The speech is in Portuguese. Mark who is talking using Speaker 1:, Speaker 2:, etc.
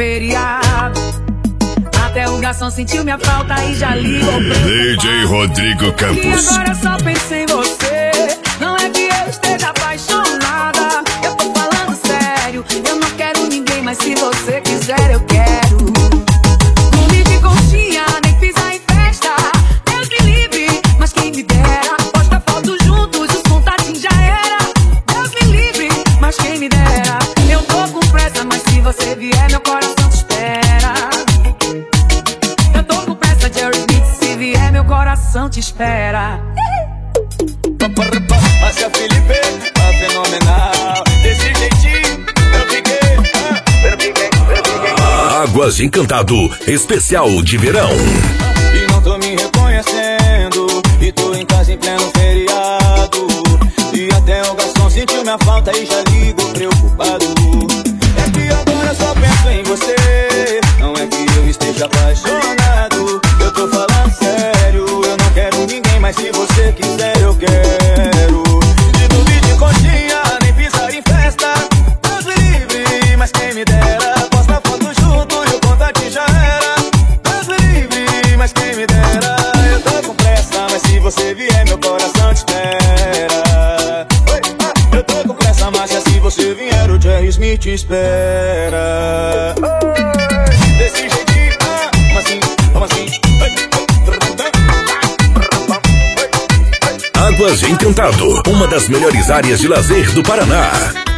Speaker 1: feriado. Até o garçom sentiu minha falta e já ligou
Speaker 2: DJ Rodrigo Campos.
Speaker 1: E agora só penso em você. Não é que eu esteja apaixonada, eu tô falando sério. Eu não quero ninguém, mas se você quiser eu quero. Dormir de conchinha, nem pisar em festa. Deus me livre, mas quem me dera. Posta foto juntos, os contatinhos já era. Deus me livre, mas quem me dera. Eu tô com pressa, mas se você vier meu coração te espera. Eu tô com pressa de Aerosmith, se vier meu coração te espera.
Speaker 3: Márcia Felipe, tá fenomenal. Desse jeitinho eu fiquei.
Speaker 2: Águas de Encantado, especial de verão.
Speaker 3: E não tô me reconhecendo, e tô em casa em pleno feriado. E até o garçom sentiu minha falta e já ligou preocupado. É que agora só penso em você. Não é que eu esteja apaixonado, eu tô falando sério. Eu não quero ninguém, mas se você quiser eu quero. De dormir de conchinha, nem pisar em festa. Deus me livre, mas quem me dera. Posta foto junto e o contato já era. Deus me livre, mas quem me dera. Eu tô com pressa, mas se você vier meu coração te espera. Eu tô com pressa, mas se você vier o Jerry Smith te espera. Desse jeitinho, como assim, como assim?
Speaker 2: Águas de Encantado, uma das melhores áreas de lazer do Paraná.